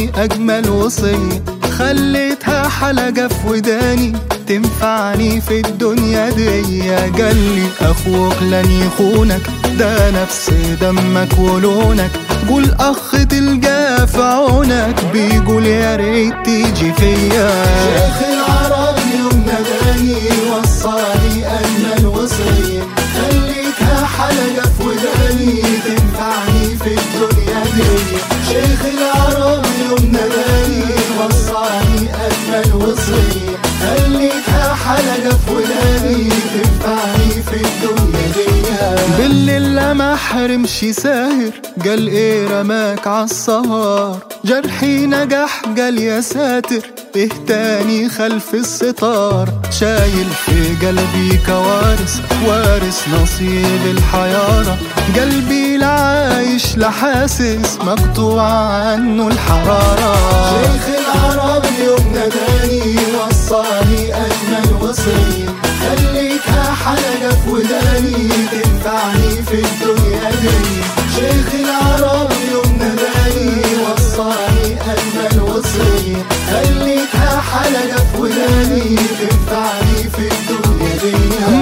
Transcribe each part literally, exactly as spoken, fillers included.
وصاني أجمل وصية، خليتها حلقة في وداني تنفعني في الدنيا دي. قالي أخوك لن يخونك، ده نفس دمك ولونك، قول أخ تلقاه في عونك، بيقول يا ريت تيجي فيا. شيخ العرب يوم ناداني وصاني أجمل وصية، خليتها حلقة في وداني تنفعني في الدنيا دي. شيخ العرب يوم ناداني وصاني أجمل وصية، خليتها حلقة في وداني تنفعني في الدنيا دي. بالليل لما حرمش ساهر، قال ايه رماك عالسهر، جرحي نجح قال يا ساتر، ايه تاني خلف الستار، شايل في قلبي كوارث وارث نصيب الحيارة، قلبي لا عايش لا حاسس مقطوع عنه الحرارة. شيخ العرب يوم ناداني وصاني أجمل وصية، خليتها حلقة في وداني تنفعني في الدنيا دي. شيخ العرب يوم ناداني وصاني أجمل وصية، خليتها حلقة في وداني تنفعني في الدنيا دي.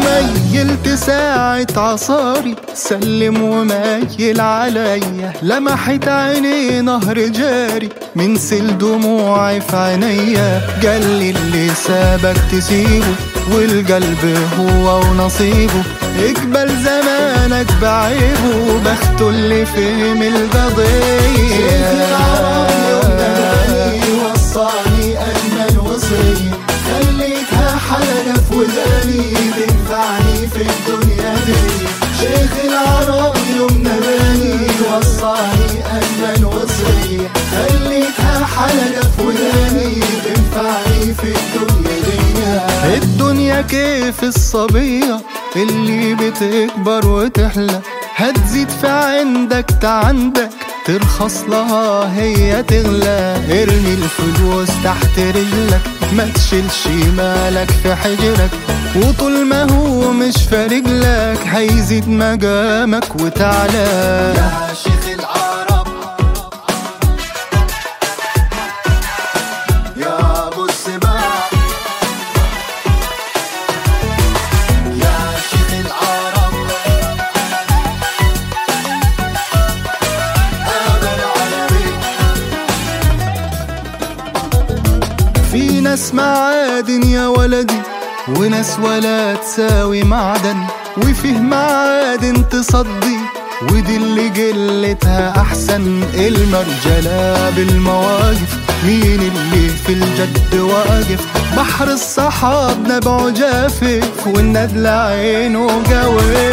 ميلت ساعة عصاري سلم ومايل عليا، لمحت عيني نهر جاري من سيل دموعي في عينيا، قالي اللي سابك تسيبه والقلب هو ونصيبه، اقبل زمانك بعيبه، بخته اللي فهم القضية. شيخ العرب يوم ناداني وصاني أجمل وصية، خليتها حلقة في وداني تنفعني في الدنيا دي. شيخ العرب يوم ناداني وصاني أجمل وصية، خليتها حلقة في وداني تنفعني في الدنيا دي. الدنيا كيف الصبية اللي بتكبر وتحلى، هتزيد في عندك تعندك، ترخص لها هي تغلى، ارمي الفلوس تحت رجلك، ما تشيلش مالك في حجرك، وطول ما هو مش فارق لك هيزيد مقامك وتعلى. يا شيخ العرب يا ابو السباع، يا شيخ العرب أبا العربي. في ناس معادن يا ولدي، وناس ولا تساوي معدن، وفيه معادن تصدي ودي اللي قلتها أحسن. المرجلة بالمواقف، مين اللي في الجد واقف، بحر الصحاب نبعه جافف والندل عينه قوي.